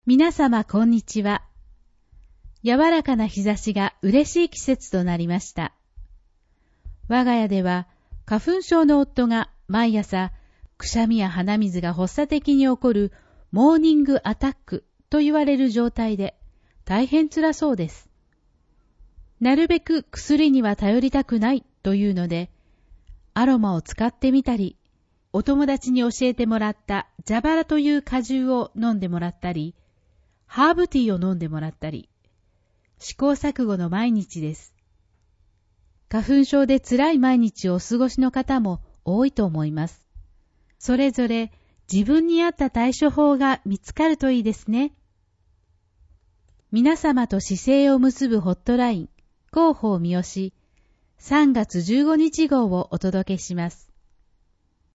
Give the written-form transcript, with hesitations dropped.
皆様こんにちは。柔らかな日差しが嬉しい季節となりました。我が家では花粉症の夫が毎朝くしゃみや鼻水が発作的に起こるモーニングアタックと言われる状態で大変辛そうです。なるべく薬には頼りたくないというのでアロマを使ってみたり、お友達に教えてもらった蛇腹という果汁を飲んでもらったり、ハーブティーを飲んでもらったり、試行錯誤の毎日です。花粉症で辛い毎日をお過ごしの方も多いと思います。それぞれ自分に合った対処法が見つかるといいですね。皆様と姿勢を結ぶホットライン、広報三好、3月15日号をお届けします。